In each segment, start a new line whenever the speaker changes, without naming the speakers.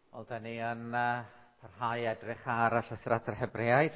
Wel, da ni yn parhau edrych ar y llythyr at yr Hebreaid.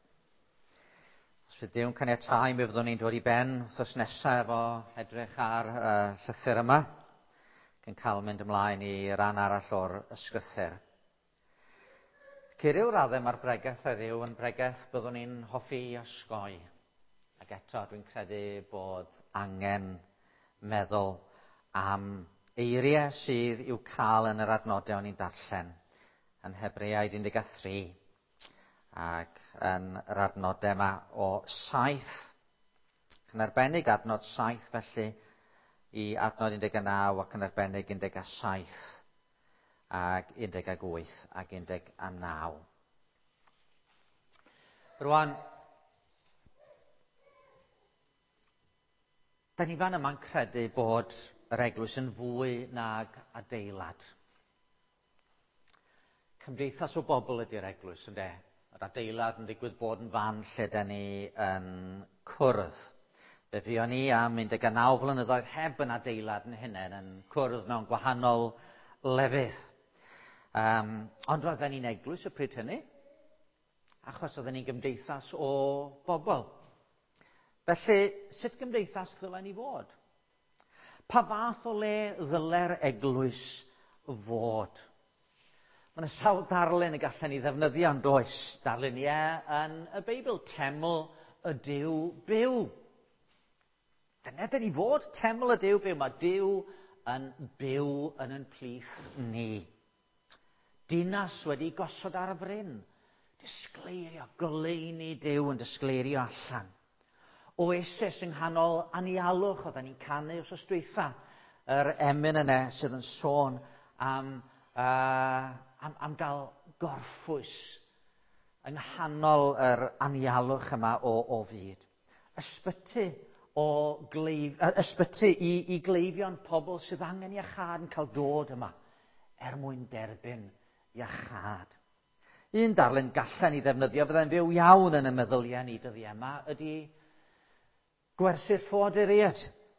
Os fydd Dyw'n caniatáu, mi fyddwn ni'n dod i ben wrthnos nesaf efo edrych ar llythyr yma, cyn cael mynd ymlaen i ran arall o'r ysgrythyr. Cyr i'w raddau mae'r bregaeth heddiw yn bregaeth byddwn ni'n hoffi osgoi. Ac eto, dwi'n credu bod angen meddwl am eiriau sydd i'w cael yn yr adnodau o'n i'n darllen yn Hebreaid 13 ac yn yr adnodau yma o 7, yn arbennig adnod 7 felly i adnod 19 ac yn arbennig 17 ac 18 ac 19. Rwan, da ni fan yma'n credu bod yr eglwys yn fwy nag adeilad. Cymdeithas o bobl ydy'r eglwys, ynde? Yr adeilad yn digwydd bod yn fan lle da ni yn cwrdd. Fe fuon ni am 19 flynyddoedd heb yn adeilad yn hynny, yn cwrdd mewn gwahanol lefydd. Ond roedden ni'n eglwys y pryd hynny, achos oedden ni'n gymdeithas o bobl. Felly, sut gymdeithas ddylen ni fod? Pa fath o le ddyle'r eglwys fod? Mae yna sawl darlun y gallen ni ddefnyddio yn does. Darluniau yn y Beibl, teml y Duw byw. Dyna dyn ni fod, teml y Duw byw. Mae Duw yn byw yn ein plith ni. Dinas wedi gosod ar y fryn. Disgleirio, goleuni Duw yn disgleirio allan. Oasis yng nghanol anialwch oedden ni'n canu os ystwytha. Yr emyn yna sydd yn sôn am gael gorffwys yng nghanol yr anialwch yma o fyd. Ysbyty i gleifion pobl sydd angen iachad yn cael dod yma mwyn derbyn iachad. Un darlun gallen ni ddefnyddio fyddai'n fyw iawn yn y meddyliau ni dyddiau yma ydy gwersyll ffoaduriaid.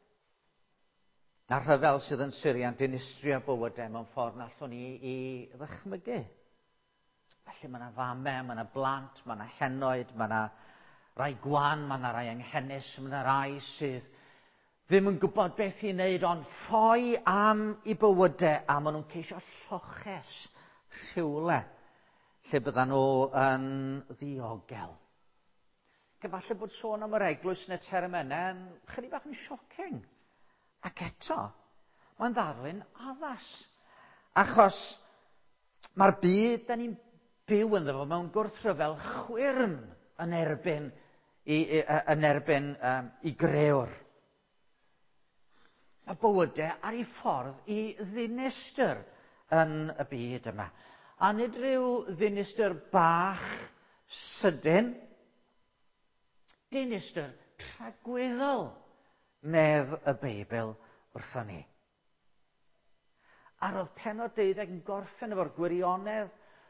A rhyfel sydd yn surian dinistrio bywydau mewn ffordd nallwn ni i ddychmygu. Felly mae yna famau, mae yna blant, mae yna henoed, mae yna rai gwan, mae yna rai anghennus, mae yna rai sydd ddim yn gwybod beth i wneud, ond ffoi am i bywydau a maen nhw'n ceisio lloches rhywle lle byddan nhw yn ddiogel. Falle bod sôn am yr eglwys yn y term yna yn chydig bach yn shocking. Ac eto, mae'n ddarlun addas. Achos mae'r byd da ni'n byw ynddo fo mewn gwrthryfel chwyrn yn erbyn i grewr. Mae bywydau ar ei ffordd i ddinistyr yn y byd yma. A nid ryw ddinistyr bach sydyn, dinistyr tragweddol, medd y Beibl wrthon ni. A roedd pennod 12 yn gorffen efo'r gwirionedd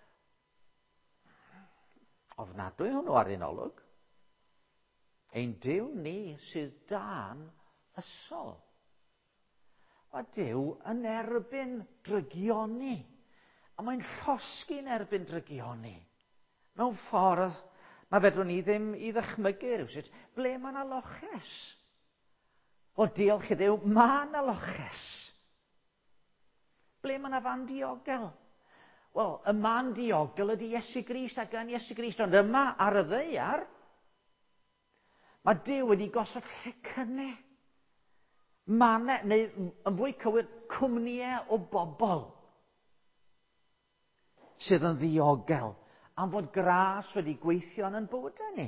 ofnadwy hwnnw ar un olwg. Ein Duw ni sydd dan ysol. Mae Duw yn erbyn drygioni. A mae'n llosgi'n erbyn drygioni. Mewn ffordd na fedrwn ni ddim i ddychmygu rywsut. Ble mae yna loches? O diolch i Dduw, mae yna loches. Ble mae yna fan diogel? Wel, y man diogel ydy Iesu Grist ac yn Iesu Grist. Ond yma ar y ddaear, mae Duw wedi gosod llecynnau. Manau, neu yn fwy cywir, cwmnïau o bobl sydd yn ddiogel am fod gras wedi gweithio yn bywydau ni.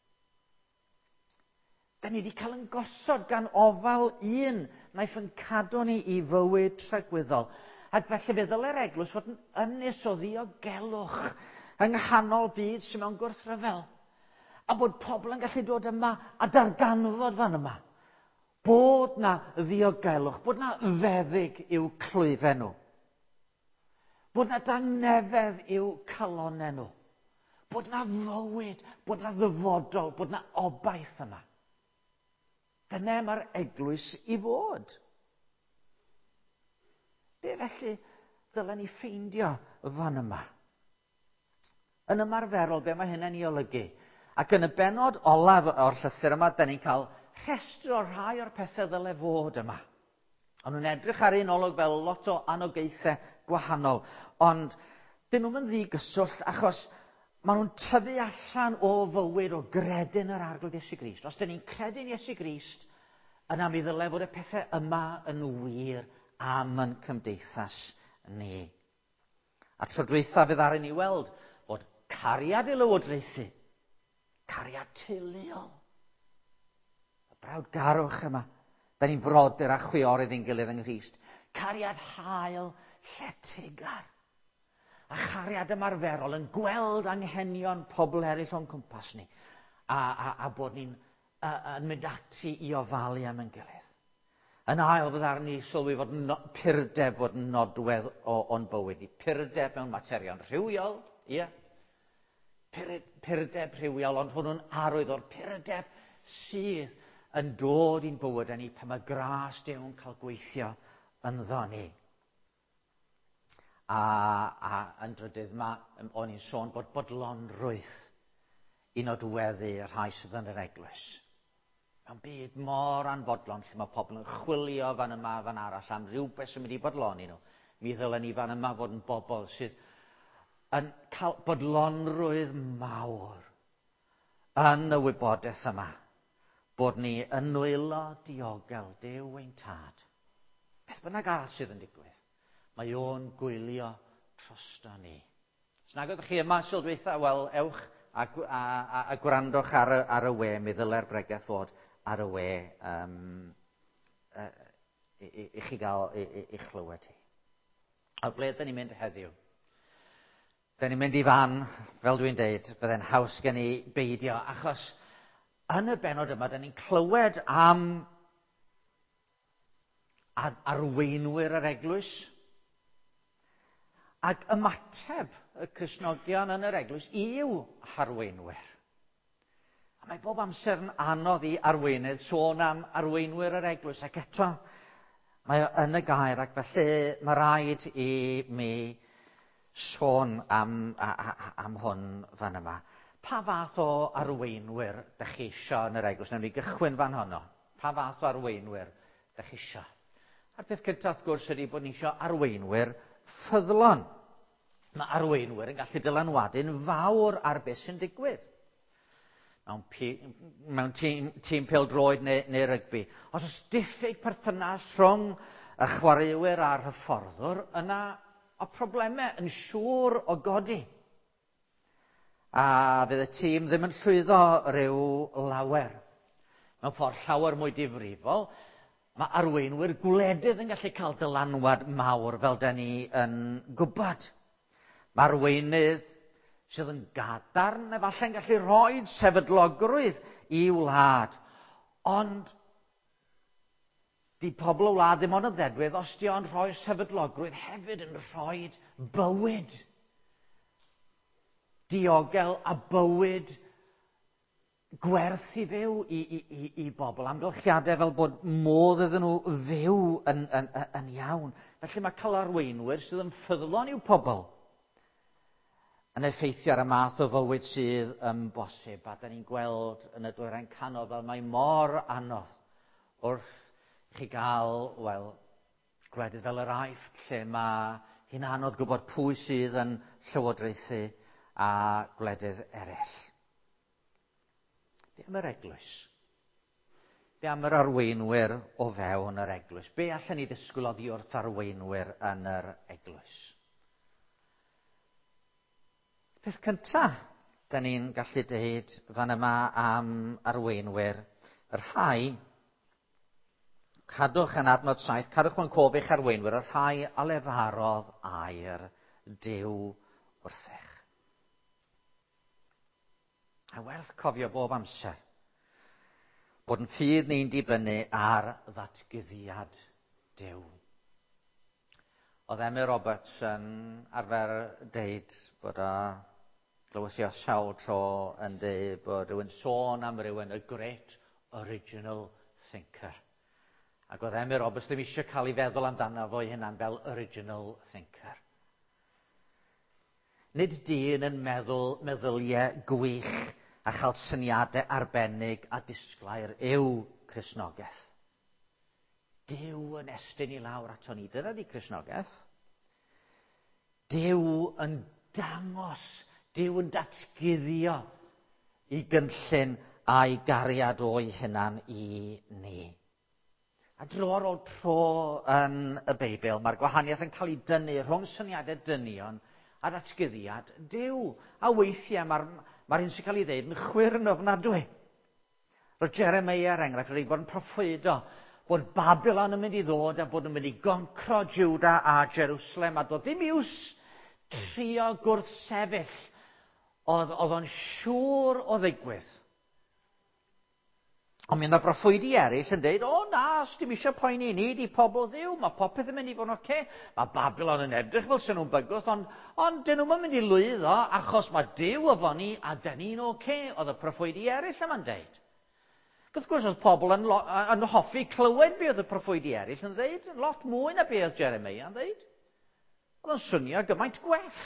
Da ni wedi cael yn gosod gan ofal un naiff yn cadw ni i fywyd tragweddol. Ac felly fe ddylai'r eglwys fod yn ynys o ddiogelwch yng nghanol byd sy'n mewn gwrthryfel. A bod pobl yn gallu dod yma a darganfod fan yma. Bod na ddiogelwch, bod na feddyg i'w clwyfau nhw. Bod na dangnefedd i'w calonau nhw. Bod na fywyd, bod na ddyfodol, bod na obaith yma. Dyna mae'r eglwys i fod. Be felly dylen ni ffeindio fan yma. Yn ymarferol, be mae hynny'n ei olygu? Ac yn y benod olaf o'r llythyr yma, da ni'n cael rhestr o rhai o'r pethau ddyle fod yma. Ond nhw'n edrych ar un olwg fel lot o anogaethau gwahanol. Ond dyn nhw'n ddigyswllt achos maen nhw'n tyfu allan o fywyd o gredyn yr arglwydd Iesu Grist. Os dyn ni'n credu'n Iesu Grist, yna mi ddyle fod y pethau yma yn wir am yn cymdeithas ni. A tro dwytha fydd ar ni weld bod cariad i lywodraethu, cariad teuluol, y brawdgarwch yma, da ni'n frodyr a chwiorydd i'n gilydd yng Nghrist, cariad hael, lletygar, a chariad ymarferol yn gweld anghenion pobl eraill o'n cwmpas ni, a bod ni'n mynd ati i ofalu am yn gilydd. Yn ail fyddar ni sylwi fod purdeb fod yn nodwedd o'n bywyd ni. Purdeb mewn materion rhywiol, ie. Purdeb rhywiol, ond hwnnw'n arwydd o'r purdeb sydd yn dod i'n bywyd ni pan mae gras Dew'n cael gweithio ynddo ni. A yn drydydd, o'n i'n sôn bod bodlonrwydd i nodweddu y rhai sydd yn yr eglwys. Mewn byd mor anfodlon lle mae pobl yn chwilio fan yma fan arall am rhywbeth sy'n mynd i bodloni nhw. Mi ddylen ni fan yma fod yn bobl sydd yn cael bodlonrwydd mawr yn y wybodaeth yma bod ni yn nwylo diogel Duw ein tad. Beth bynnag arall sydd yn digwydd, mae o'n gwylio trosto ni. Os nag ydych chi yma sylweitha, wel, ewch a gwrandwch ar y we, mi ddyle'r bregeth fod ar y we i chi gael i'ch chlywed hi. A ble ydyn ni'n mynd heddiw? Ydyn ni'n mynd i fan, fel dwi'n deud, byddai'n haws gen i beidio, achos yn y benod yma, ydyn ni'n clywed am arweinwyr yr eglwys, ac ymateb y Cristnogion yn yr eglwys yw arweinwyr. A mae bob amser yn anodd i arweinydd sôn am arweinwyr yr eglwys, ac eto mae yn y gair, ac felly mae rhaid i mi sôn am hwn fan yma. Pa fath o arweinwyr ydych chi isio yn yr eglwys? Nawr ni gychwyn fan honno. Pa fath o arweinwyr ydych chi isio? A'r peth cyntaf wrth gwrs ydy bod ni isio arweinwyr ffyddlon. Mae arweinwyr yn gallu dylanwadu'n fawr ar beth sy'n digwydd. Mewn tîm pêl-droed neu rygbi. Os oes diffyg perthynas rhwng y chwaraewyr a'r hyfforddwr, yna o problemau yn siŵr o godi. A fydd y tîm ddim yn llwyddo ryw lawer. Mewn ffordd llawer mwy difrifol, mae arweinwyr gwledydd yn gallu cael dylanwad mawr fel da ni yn gwybod. Mae arweinydd sydd yn gadarn efallai'n gallu rhoi sefydlogrwydd i wlad. Ond di pobl o wlad ddim ond yn ddedwydd os di o'n rhoi sefydlogrwydd hefyd yn rhoi bywyd diogel a bywyd gwerth i fyw i bobl. Amgylchiadau fel bod modd iddyn nhw fyw yn iawn. Felly mae cael arweinwyr sydd yn ffyddlon i'w pobl yn effeithio ar y math o fywyd sydd yn bosib. A da ni'n gweld yn y dwyrain canol fel mae mor anodd wrth chi gael, wel, gwledydd fel yr Aifft, lle mae hi'n anodd gwybod pwy sydd yn llywodraethu a gwledydd eraill. Be am yr eglwys? Be am yr arweinwyr o fewn yr eglwys? Be allan ni ddisgwyl oddi wrth arweinwyr yn yr eglwys? Peth cyntaf, da ni'n gallu deud fan yma am arweinwyr, yr rhai, cadwch yn adnod 7, cadwch mewn cof eich arweinwyr, yr rhai a lefarodd air Duw wrthych. A werth cofio bob amser bod yn ffydd ni'n dibynnu ar ddatguddiad Duw. Oedd Emma Roberts yn arfer deud bod glywes i o sawl tro yn deud bod rhywun sôn am rhywun a great original thinker. Ac oedd Emma Roberts ddim eisiau cael ei feddwl amdano fo'i hunan fel original thinker. Nid dyn yn meddwl meddyliau gwych a chael syniadau arbennig a disglair yw Cristnogaeth. Dyw yn estyn i lawr ato ni. Dyna di Cristnogaeth. Dyw yn dangos, Dyw yn datguddio i gynllun a'i gariad o'i hunan i ni. A dro ar ôl tro yn y Beibl, mae'r gwahaniaeth yn cael ei dynnu rhwng syniadau dynion a datguddiad Dyw. A weithiau mae'r un sy'n cael ei ddeud yn chwyrn ofnadwy. Roedd Jeremia, enghraifft, wedi bod yn proffwydo bod Babylon yn mynd i ddod a bod yn mynd i goncro Jwda a Jerusalem, a doedd dim iws trio gwrthsefyll oedd o'n siŵr o ddigwydd. Ond mi yna broffwydi eraill yn dweud, o na, os dim eisiau poeni ni, di pobl Dduw, mae popeth yn mynd i fod yn oce. Mae Babylon yn edrych fel sy'n nhw'n bygwth, ond dyn nhw'n mynd i lwyddo achos mae Duw efo ni a dyn ni'n oce, oedd y proffwydi eraill yma'n dweud. Wrth gwrs, oedd pobl yn hoffi clywed be oedd y proffwydi eraill yn dweud, lot mwy na be oedd Jeremia yn dweud. Oedd yn swnio gymaint gwell.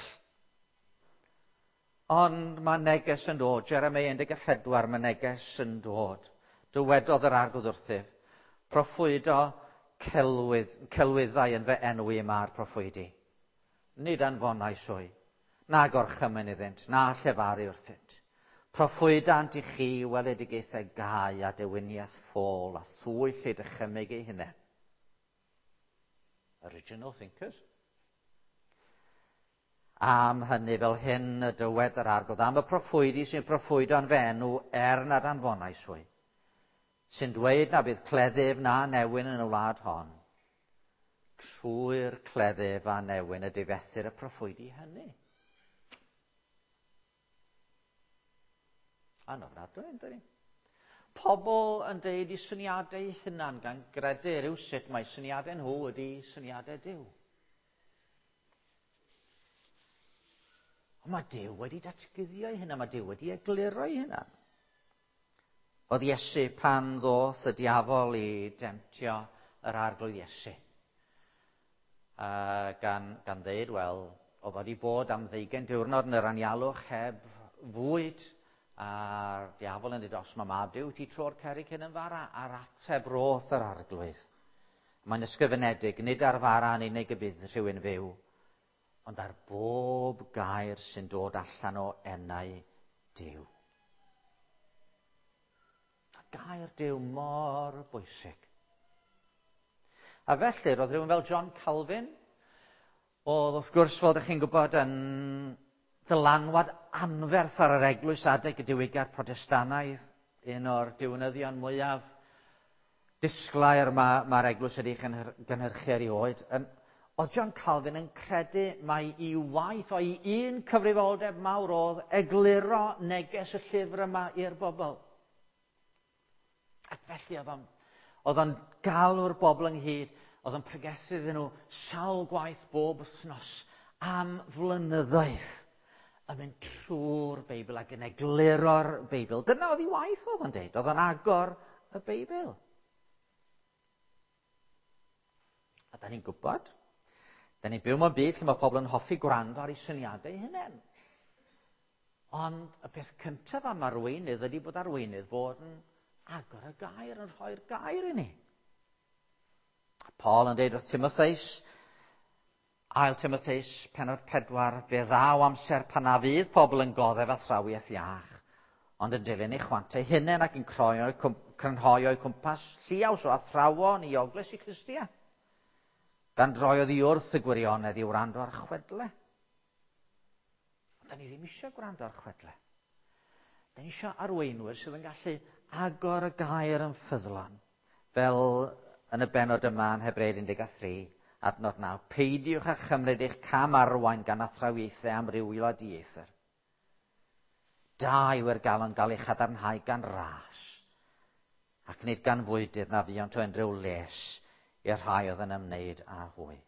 Ond mae neges yn dod, Jeremia 14, mae neges yn dod. Dywedodd yr arglwydd wrthyf, proffwydo celwyddau yn fy enwi mae'r proffwydi. Nid anfonais o'i, na gorchymyn iddynt, na llefaru wrthynt. Proffwydant i chi weledigaethau gau a dewiniaeth ffôl a thwyll ei dychymyg ei hunain. Original thinkers. Am hynny fel hyn y dywed yr arglwydd, am y proffwydi sy'n proffwydo'n fy enw nad anfonais o'i, sy'n dweud na bydd cleddyf na newyn yn y wlad hon. Trwy'r cleddyf a newyn y difethyr y proffwydi hynny. Anofnadwy, ynddo ni. Pobl yn deud i syniadau hunan gan gredu rhywsut mae syniadau nhw ydy syniadau Duw. Ond mae Duw wedi datguddio ei hunan, mae Duw wedi egluro ei hunan. Oedd Iesu pan ddoth y diafol i demtio yr arglwydd Iesu. Gan ddeud, wel, oedd wedi bod am 20 diwrnod yn yr anialwch heb fwyd, a'r diafol yn dweud, os mae mab Duw ti tro'r cerig hyn yn fara, a'r ateb roth yr arglwydd. Mae'n ysgrifenedig, nid ar fara yn unig y bydd rhywun fyw, ond ar bob gair sy'n dod allan o enau Duw. A gair Duw mor bwysig. A felly, roedd rhywun fel John Calvin, oedd wrth gwrs, fel ydych chi'n gwybod, yn dylanwad anferth ar yr eglwys adeg y diwygiad Protestanaidd, un o'r diwnyddion mwyaf disglair mae'r eglwys wedi gynhyrchu erioed. Oedd John Calvin yn credu mai i waith o'i un cyfrifoldeb mawr oedd egluro neges y llyfr yma i'r bobl. Ac felly oedd o'n galw'r bobl ynghyd, oedd o'n pregethu iddyn nhw sawl gwaith bob wythnos am flynyddoedd yn mynd trwy'r Beibl ac yn egluro'r Beibl. Dyna oedd ei waith oedd o'n deud, oedd o'n agor y Beibl. A da ni'n gwybod, da ni'n byw mewn byd lle mae pobl yn hoffi gwrando ar eu syniadau eu hunain. Ond y peth cyntaf am arweinydd ydy bod arweinydd fod yn agor y gair, yn rhoi'r gair i ni. Paul yn deud wrth Timotheus, Ail Timotheus, pennod 4, fe ddaw amser pan a fydd pobl yn goddef athrawiaeth iach, ond yn dilyn ei chwantau hunain ac yn crynhoi o'i cwmpas lliaws o athrawon i ogles i Cristia. Gan droi oddi wrth y gwirionedd i wrando ar chwedle. Da ni ddim eisiau gwrando ar chwedle. Da ni eisiau arweinwyr sydd yn gallu agor y gair yn ffyddlon, fel yn y benod yma yn Hebreid 13, adnod 9, peidiwch a chymryd eich cam arwain gan athrawiaethau amrywiol a dieithr. Da yw'r galon gael ei chadarnhau gan ras, ac nid gan fwydydd na fuont o unrhyw les i'r rhai oedd yn ymwneud â hwy.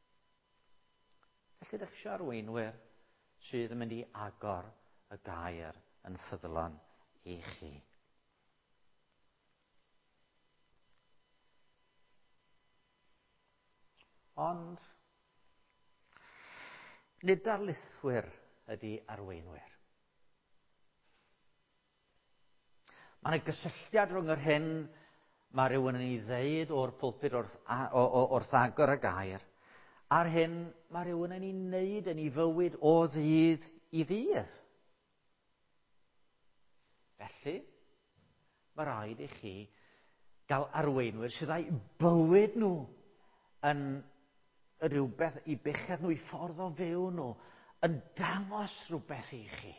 Felly ydych chi arweinwyr sydd yn mynd i agor y gair yn ffyddlon i chi. Ond nid darlithwyr ydy arweinwyr. Mae yna gysylltiad rhwng yr hyn mae rhywun yn ei ddeud o'r pwlpid wrth agor y gair, a'r hyn mae rhywun yn ei wneud yn ei fywyd o ddydd i ddydd. Felly, mae rhaid i chi gael arweinwyr sydd â'u bywyd nhw yn rhywbeth i bechod nhw, i ffordd o fyw nhw, yn dangos rhywbeth i chi.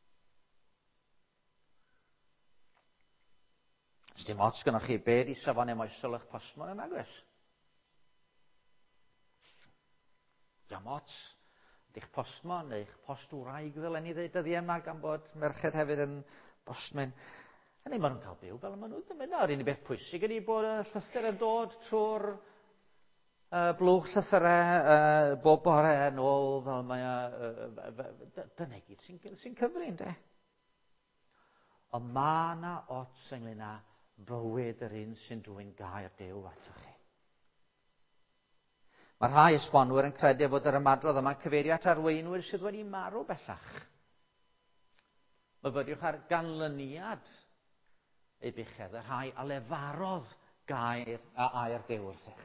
Os dim ots gynnwch chi be di safon emoesol eich postmon yn agos. Dim ots eich postmon neu eich post wraig ddylen ni ddweud dyddi yma gan bod merched hefyd yn postmen. Hynny maen nhw'n cael byw fel maen nhw'n dweud. Yr unig beth pwysig ydy bod y llythyr yn dod trwy'r blwch llythyrau bob bore yn ôl fel mae dyna gyd sy'n cyfri, ynde? Ond mae yna ots ynglyn â bywyd yr un sy'n dwyn gair Duw atoch chi. Mae rhai esbonwyr yn credu fod yr ymadrodd yma'n cyfeirio at arweinwyr sydd wedi marw bellach. Myfyriwch ar ganlyniad ei buchedd, y rhai a lefarodd gair a air Duw wrthych.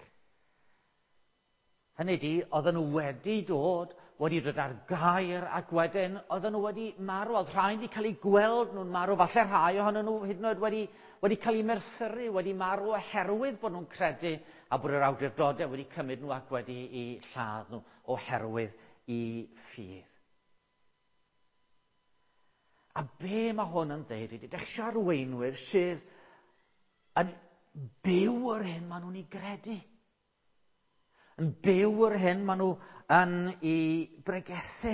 Hynny ydi, oedden nhw wedi dod ar gair ac wedyn oedden nhw wedi marw. Oedd rhai wedi cael ei gweld nhw'n marw, falle rhai ohonyn nhw hyd yn oed wedi cael ei merthyru, wedi marw oherwydd bod nhw'n credu a bod yr awdurdodau wedi cymryd nhw ac wedi eu lladd nhw oherwydd i ffydd. A be mae hwn yn dweud ydy, dechrau arweinwyr sydd yn byw yr hyn maen nhw'n ei gredu. Yn byw yr hyn maen nhw yn ei bregethu.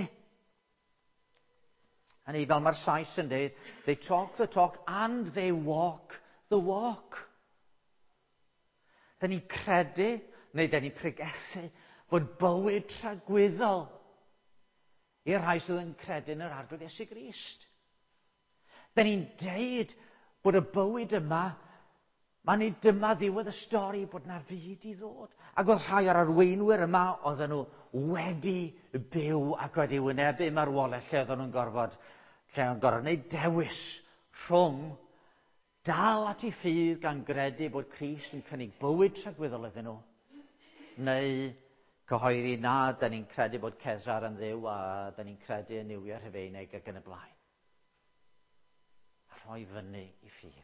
Hynny, fel mae'r Sais yn dweud, they talk the talk and they walk the walk. Da ni'n credu, neu da ni'n pregethu, bod bywyd tragwyddol i'r rhai sydd yn credu yn yr arglwydd Iesu Grist. Da ni'n deud bod y bywyd yma, mae'n ei dyma ddiwedd y stori bod na fyd i ddod. Ac oedd rhai o'r arweinwyr yma, oedden nhw wedi byw ac wedi wynebu marwolaeth lle oedden nhw'n gorfod wneud dewis rhwng dal at ei ffydd gan gredu bod Crist yn cynnig bywyd tragwyddol iddyn nhw, neu cyhoeddi na, da ni'n credu bod Cesar yn dduw a da ni'n credu yn Niwia Rhufeinig ac yn y blaen. A rhoi fyny i ffydd.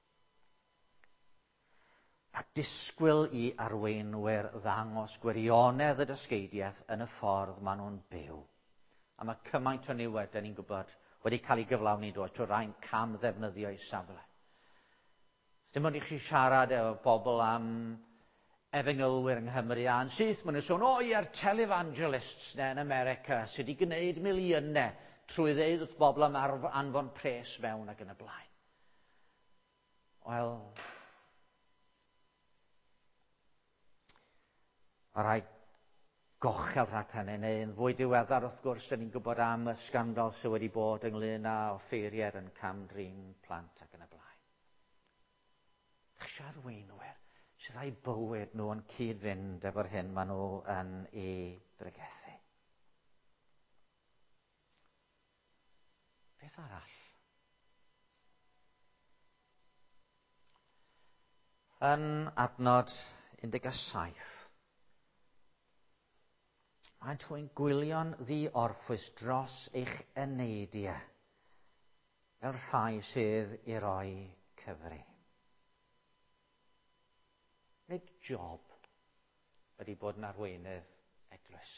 A disgwyl i arweinwyr ddangos gwirionedd y dysgeidiaeth yn y ffordd maen nhw'n byw. A mae cymaint o niwed, da ni'n gwybod, wedi cael ei gyflawni dod trwy rhain cam ddefnyddio ei safle. Dim ond i chi siarad efo bobl am efengylwyr yng Nghymru a'n syth, maen nhw'n sôn, i'r televangelists yn America sydd wedi gwneud miliynau trwy ddeud wrth bobl am anfon pres mewn ac yn y blaen. Wel, mae rhaid gochel rhag hynny, neu yn fwy diweddar wrth gwrs, da ni'n gwybod am y sgandal sydd wedi bod ynglyn â offeiriad yn Camdrin plant ac yn y blaen. Eich arweinwyr sydd â'u bywyd nhw yn cyd-fynd efo'r hyn maen nhw yn ei bregethu. Beth arall? Yn adnod 17, maent nhw'n gwylio'n ddi-orffwys dros eich eneidiau fel rhai sydd i roi cyfri. Nid job ydy bod yn arweinydd eglwys.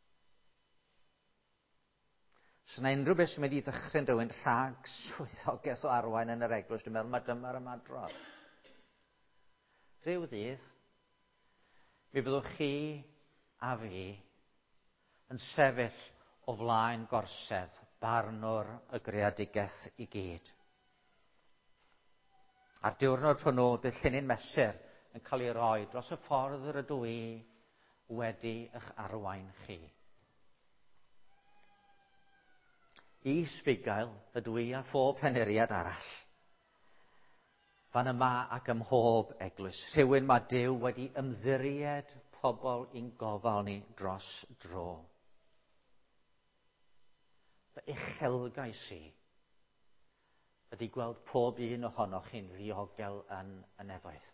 Os yna unrhyw beth sy'n mynd i ddechrau'n rhywun rhag swyddogaeth o arwain yn yr eglwys, dwi'n meddwl mae dyma'r ymadrodd. Rhyw ddydd, mi byddwch chi a fi yn sefyll o flaen gorsedd barnwr y greadigaeth i gyd. A'r diwrnod hwnnw, bydd llinyn mesur yn cael ei roi dros y ffordd yr ydw i wedi eich arwain chi. I sbugail ydw i a phob peneriad arall. Fan yma ac ym mhob eglwys, rhywun mae Duw wedi ymddiried pobl i'n gofal ni dros dro. Fy uchelgais i ydy gweld pob un ohonoch chi'n ddiogel yn y nefoedd.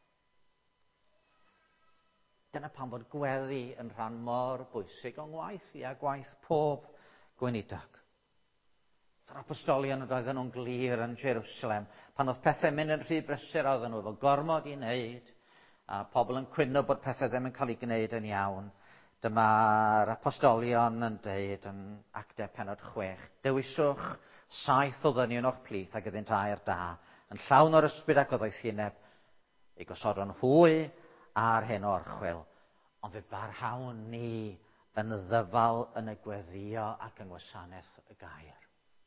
Dyna pam fod gweddi yn rhan mor bwysig o'n ngwaith i a gwaith pob gweinidog. Yr apostolion roedden nhw'n glir yn Jerusalem pan oedd pethau'n mynd yn rhy brysur oedden nhw efo gormod i wneud a pobl yn cwyno bod pethau ddim yn cael ei gwneud yn iawn. Dyma'r apostolion yn deud yn Actau pennod 6, dewiswch 7 o ddynion o'ch plith ac iddynt air da, yn llawn o'r ysbryd ac oedd o'i thineb, ei gosodon hwy a'r hyn o orchwil, ond fe barhawn ni yn ddyfal yn y gweddio ac yn gwasanaeth y gair.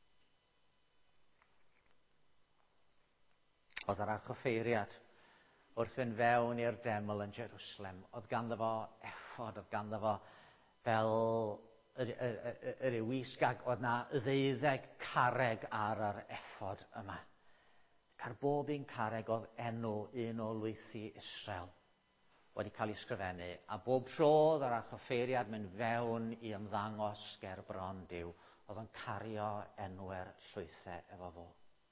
Oedd yr archoffeiriad wrth fynd fewn i'r deml yn Jerusalem. Oedd ganddo fo effod, oedd ganddo fo fel yr wisg, oedd na 12 carreg ar yr effod yma. Car bob un carreg oedd enw un o lwythi Israel wedi cael ei sgrifennu. A bob tro oedd yr archoffeiriad mynd fewn i ymddangos ger bron Duw, oedd o'n cario enwau'r llwythau efo fo.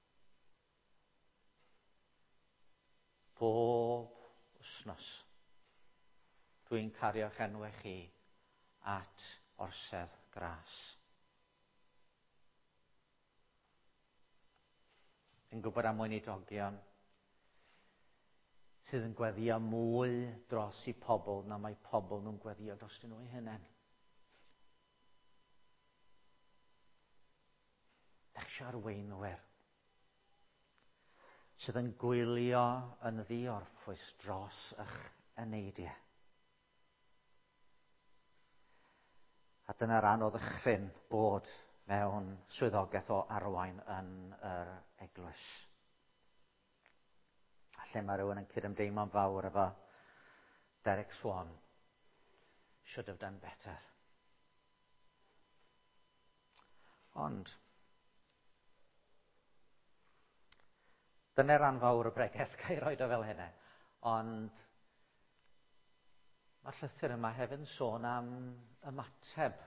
Bob wsnos, dwi'n cario'ch enwau chi at orsedd gras. Dwi'n gwybod am weinidogion sydd yn gweddio mwy dros i pobl na mae pobl nhw'n gweddio dros nhw eu hunain. Dach chi arweinwyr sydd yn gwylio yn ddiorffwys dros eich eneidiau. A dyna'r anodd ychryn bod mewn swyddogaeth o arwain yn yr eglwys. A lle mae rhywun yn cydymdeimlo'n fawr efo Derek Swan. Should have done better. Ond dyna'r rhan fawr y bregeth gael ei roed o fel hynny. Ond mae'r llythyr yma hefyd yn sôn am ymateb.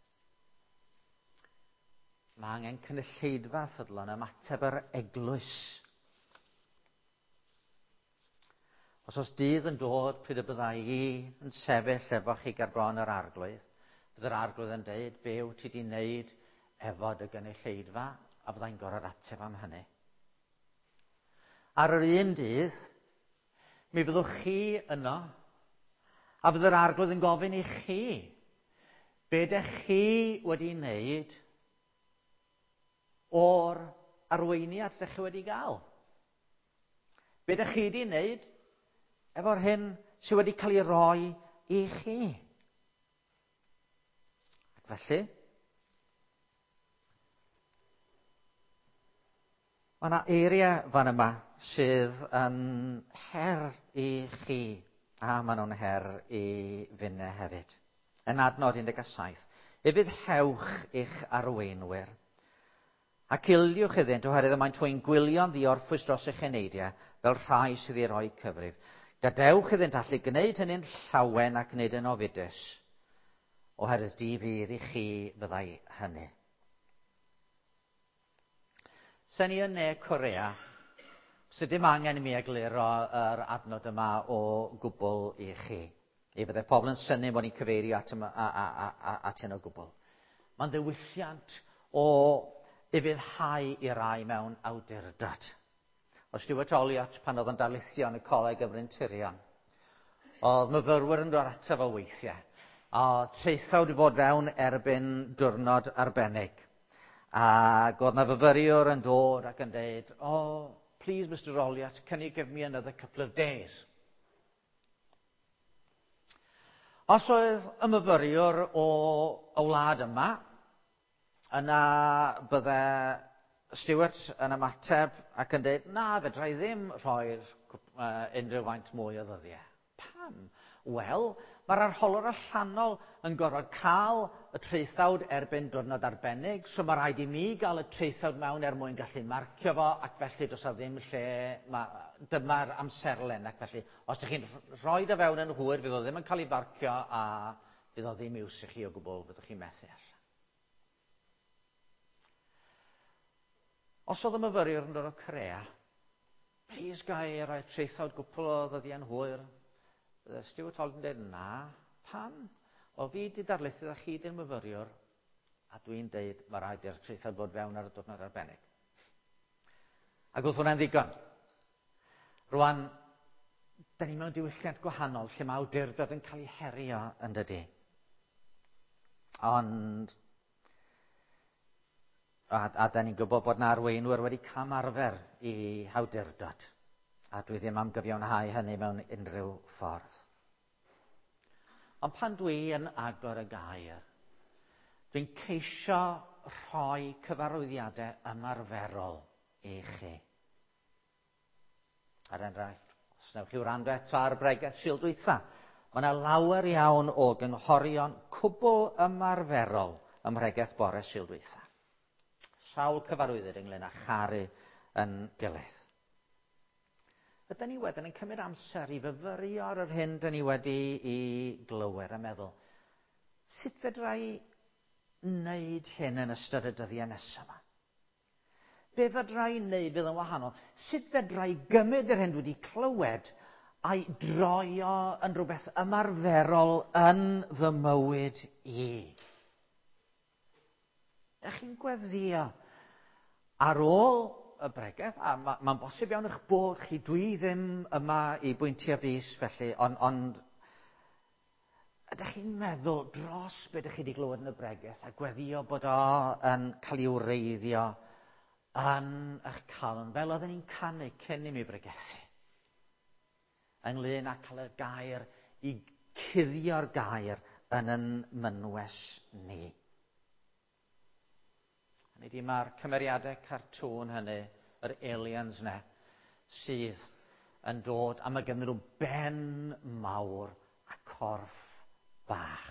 Mae angen cynulleidfa ffyddlon, ymateb yr eglwys. Os dydd yn dod pryd y bydda i yn sefyll efo chi ger bron yr arglwydd, bydd yr arglwydd yn deud, be wyt ti wedi wneud efo dy gynulleidfa, a byddai'n gorfod ateb am hynny. Ar yr un dydd, mi fyddwch chi yno, a bydd yr arglwydd yn gofyn i chi, be ydych chi wedi wneud o'r arweiniad ydych chi wedi gael? Be ydych chi wedi wneud efo'r hyn sydd wedi cael ei roi i chi? Ac felly, mae yna eiriau fan yma sydd yn her i chi, a maen nhw'n her i finnau hefyd. Yn adnod 17, efydd hewch eich arweinwyr, ac iliwch iddynt oherwydd y maent wy'n gwylio'n ddiorffwys dros eich eneidiau fel rhai sydd i roi cyfrif. Gadewch iddynt allu gwneud hynny'n llawen ac wneud yn ofidus, oherwydd di fydd i chi fyddai hynny. Sen ni yn ne Corea, sydd dim angen i mi egluro yr adnod yma o gwbl i chi. I fyddai pobl yn synnu bod ni'n cyfeirio at hyn o gwbl. Mae'n ddiwylliant o ufuddhau i rai mewn awdurdod. O Stuart Olliott, pan oedd yn darlithio yn y Coleg y Frynturion, oedd myfyrwyr yn dod ato fel weithiau. A traethawd i fod fewn erbyn diwrnod arbennig. Ac oedd na fyfyriwr yn dod ac yn dweud, please, Mr. Olliott, can you give me another couple of days? Os oedd y myfyriwr o wlad yma, yna bydde Stuart yn ymateb ac yn dweud, na, fedra i ddim rhoi'r unrhyw faint mwy o ddyddiau. Pam? Wel, mae'r arholwr allanol yn gorfod cael y traethawd erbyn diwrnod arbennig, so mae rhaid i mi gael y traethawd mewn mwyn gallu marcio fo, ac felly does ddim lle, dyma'r amserlen, ac felly, os ydych chi'n rhoi o fewn yn hwyr, fydd o ddim yn cael ei farcio, a fydd o ddim iws i chi o gwbl, fyddwch chi'n methu allan. Os oedd y myfyriwr yn dod o Crea, please gai roi traethawd gwpl o ddyddiau'n hwyr. Bydde Stuart Hall yn dweud, na, pam? O fi di darlithydd â chi di'n myfyriwr, a dwi'n dweud mae rhaid i'r traethawd bod fewn ar y diwrnod arbennig. Ac wrth hwnna'n ddigon. Rwan, da ni mewn diwylliant gwahanol lle mae awdurdod yn cael ei herio yn dydy. Ond, a da ni'n gwybod bod na arweinwyr wedi camarfer i awdurdod. A dwi ddim am gyfiawnhau hynny mewn unrhyw ffordd. Ond pan dwi yn agor y gair, dwi'n ceisio rhoi cyfarwyddiadau ymarferol i chi. Er enghraifft, os wnewch chi wrando eto ar bregeth Sul dwytha, mae yna lawer iawn o gynghorion cwbl ymarferol ym mhregeth bore Sul dwytha. Sawl cyfarwyddyd ynglyn â charu yn gilydd. Ydyn ni wedyn yn cymryd amser i fyfyrio ar yr hyn dyn ni wedi i glywed a meddwl, sut fedrai wneud hyn yn ystod y dyddiau nesaf yma? Be fedrai wneud fydd yn wahanol? Sut fedrai gymryd yr hyn dwi wedi clywed a'i droio yn rhywbeth ymarferol yn fy mywyd i? Ydych chi'n gweddio ar ôl y bregeth, a mae'n bosib iawn eich bod chi, dwi ddim yma i bwyntio bys felly, ond ydych chi'n meddwl dros beth ydych chi wedi glywed yn y bregeth a gweddio bod o yn cael ei wreiddio yn eich calon, fel oedden ni'n canu cyn i mi bregethu. Ynglyn â cael y gair, i cuddio'r gair yn yn mynwes ni. Hynny di mae'r cymeriadau cartŵn hynny, yr aliens ne, sydd yn dod, a mae gennyn nhw ben mawr a corff bach.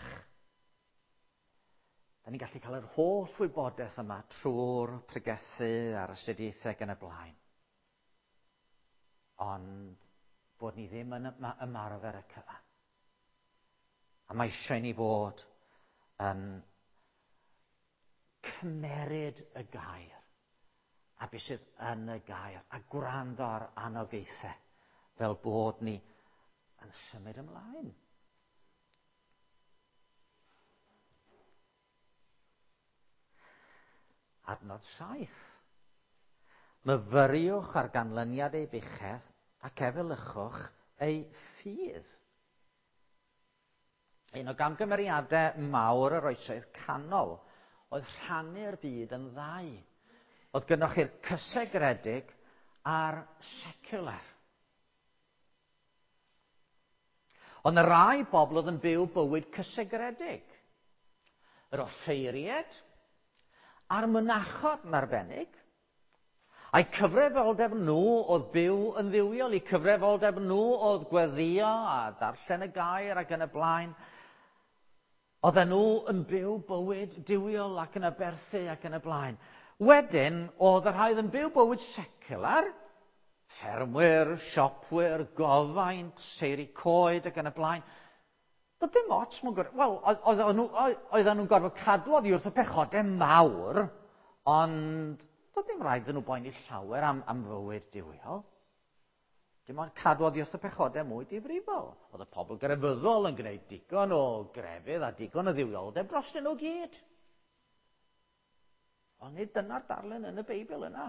Da ni'n gallu cael yr holl wybodaeth yma trwy'r pregethu a'r astudiaethau gan y blaen. Ond bod ni ddim yn ymarfer y cyfan. A mae eisiau ni fod yn cymeryd y gair a beth sydd yn y gair a gwrando ar anogaethau fel bod ni yn symud ymlaen. Adnod 7. Myfyriwch ar ganlyniad ei buchedd ac efelychwch ei ffydd. Un o gamgymeriadau mawr yr oesoedd canol oedd rhannu'r byd yn ddau. Oedd gynnwch chi'r cysegredig a'r secular. Ond y rai bobl oedd yn byw bywyd cysegredig. Yr offeiried a'r mynachod yn arbennig, a'i cyfrifoldeb nhw oedd byw yn ddiwiol, eu cyfrifoldeb nhw oedd gweddio a darllen y gair ac yn y blaen. Oedden nhw yn byw bywyd diwiol ac yn aberthu ac yn y blaen. Wedyn, oedd y rhai yn byw bywyd secular, ffermwyr, siopwyr, gofaint, seiri coed ac yn y blaen. Doedd dim ots mewn gwrs. Wel, oedden nhw'n gorfod cadw oddi wrth y pechodau mawr, ond doedd dim rhaid nhw boeni llawer am fywyd diwiol. Dim ond cadw oddi wrth y pechodau mwy difrifol. Oedd y pobl grefyddol yn gwneud digon o grefydd a digon o ddiwioldeb dros nhw gyd. Ond nid dyna'r darlun yn y Beibl yna.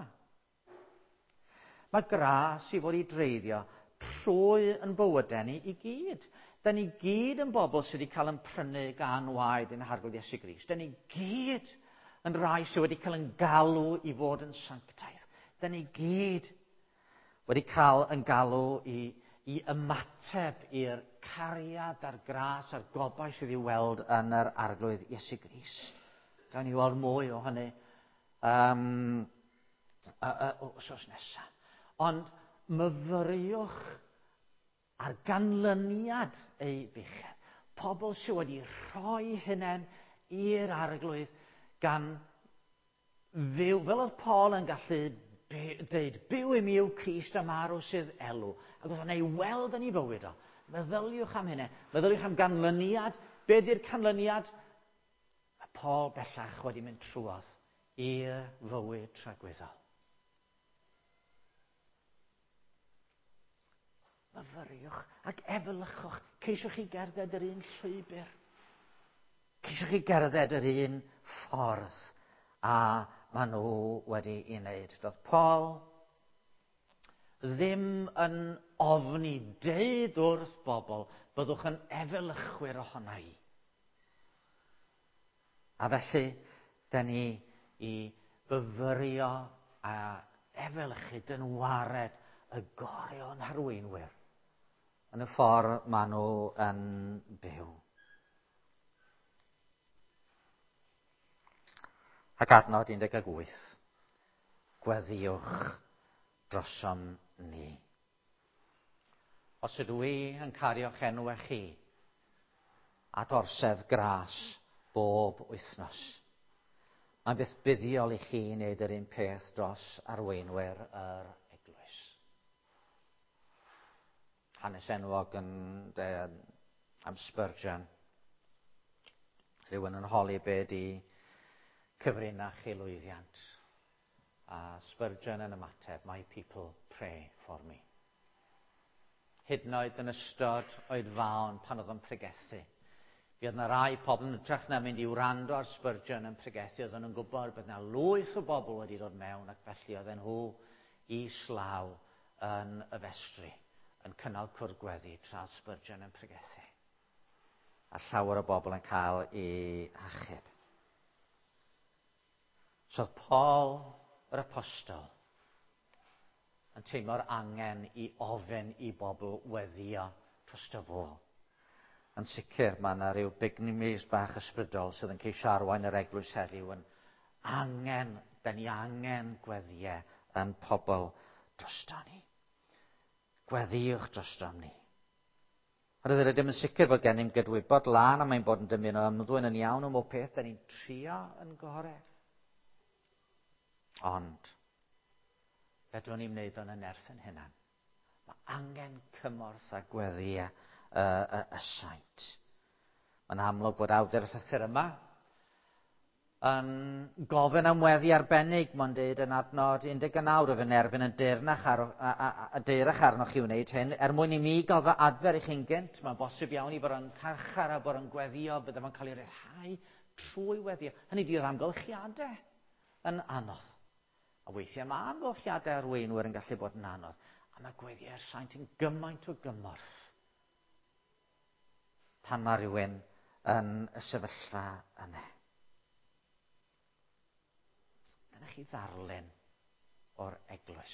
Mae gras i fod i dreiddio trwy yn bywydau ni i gyd. Da ni gyd yn bobl sydd wedi cael yn prynu gan waed yn harglwydd Iesu Grist. Da ni gyd yn rai sydd wedi cael yn galw i fod yn sanctaidd. Da ni gyd wedi cael yn galw i ymateb i'r cariad a'r gras a'r gobaith sydd i weld yn yr arglwydd Iesu Grist. Gawn ni weld mwy o hynny wsos nesaf. Ond myfyriwch ar ganlyniad ei buchedd. Pobl sydd wedi rhoi hunain i'r arglwydd gan fyw, fel oedd Paul yn gallu dweud, byw i mi yw Crist a marw sydd elw. Ac oedd hwnna i weld yn ei fywyd o. Meddyliwch am hynny. Meddyliwch am ganlyniad. Be di'r canlyniad? Mae Paul bellach wedi mynd trwodd i'r fywyd tragwyddol. myfyriwch ac efelychwch. Ceisiwch chi gerdded yr un llwybr. Ceisiwch chi gerdded yr un ffordd. A maen nhw wedi ei wneud. Doedd Paul ddim yn ofni deud wrth bobl byddwch yn efelychwyr ohona i. A felly, da ni i fyfyrio a efelychu dynwared y gorion arweinwyr yn y ffordd maen nhw yn byw. Ac adnod 18. Gweddiwch drosom ni. Os ydw i yn cario'ch enwau chi a dorsedd gras bob wythnos, mae'n beth buddiol i chi wneud yr un peth dros arweinwyr yr eglwys. Hanes enwog am Spurgeon. Rhywun yn holi be di cyfrinach ei lwyddiant. A Spurgeon yn ymateb, my people pray for me. Hyd yn oed yn ystod oedfaon pan oedd yn pregethu. Bydd yna rai pobl yn ytrach na mynd i wrando ar Spurgeon yn pregethu, oedd yn gwybod bydd yna lwyth o bobl wedi dod mewn ac felly oedd nhw islaw yn y festri yn cynnal cwrdd-gweddi tra Spurgeon yn pregethu. A llawer o bobl yn cael ei achub. So Paul, yr apostol, yn teimlo'r angen i ofyn i bobl weddio drosto fo. Yn sicr, mae yna rhyw bignimis bach ysbrydol sydd yn ceisio arwain yr eglwys heddiw yn angen, da ni angen gweddiau yn pobl drosto ni. Gweddiwch drosto ni. Ond ydym yn sicr bod gennym gydwybod lan a mae'n bod yn dymuno ymddwyn yn iawn am o peth da ni'n trio yn gore. Ond, fedrwn ni'n wneud o'n nerth yn hynny. Mae angen cymorth a gweddiau y saint. Mae'n amlwg bod awdur y llythyr yma yn gofyn am weddi arbennig, mae'n dweud yn adnod 19, rwyf yn erbyn yn deyrach arnoch chi wneud hyn, mwyn i mi gael fy adfer i'ch ingynt. Mae'n bosib iawn i bod yn carchar a bod yn gweddio, byddaf yn cael ei ryddhau trwy weddio. Hynny di oedd amgylchiadau yn anodd. A weithiau mae amgylchiadau arweinwyr yn gallu bod yn anodd. A mae gweddiau'r saint yn gymaint o gymorth pan mae rhywun yn y sefyllfa yna. Dyna chi ddarlun o'r eglwys.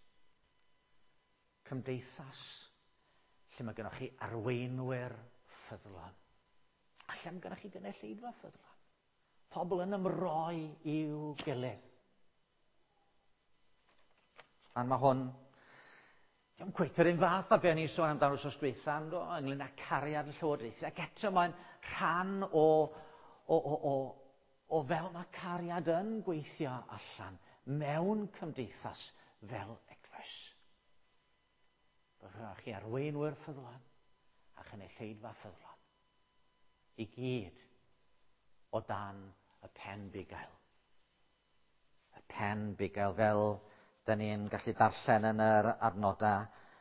Cymdeithas lle mae gennych chi arweinwyr ffyddlon. A lle mae gennych chi gynulleidfa ffyddlon. Pobl yn ymroi i'w gilydd. A mae hwn, diolch yn cweith yr un fath a be o'n i sôn amdano wrth dwytha ynglyn â cariad y llywodraethau. Ac eto mae'n rhan o fel mae cariad yn gweithio allan mewn cymdeithas fel eglwys. Byddwch chi arweinwyr ffyddlon a chynulleidfa ffyddlon. I gyd o dan y pen bugail. Y pen bugail fel da ni'n gallu darllen yn yr adnodau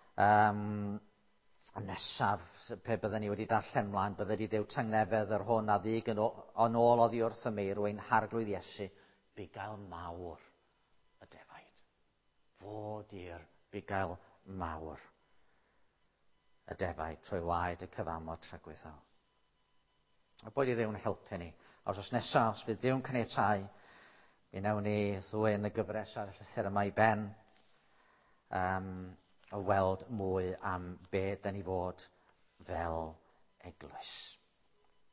nesaf, pe byddwn ni wedi darllen mlaen, bydde di Duw tangnefedd yr hwn a ddig yn ôl oddi wrth y meir, rwy'n harglwydd Iesu, bugail mawr y defaid. Fod i'r bugail mawr y defaid trwy waed y cyfamod tragwyddol. A bod i Dduw'n helpu ni. Os nesaf, os fydd Dduw'n caniatáu, mi wnawn ni ddwyn y gyfres ar y llythyr yma i ben o weld mwy am be da ni fod fel eglwys.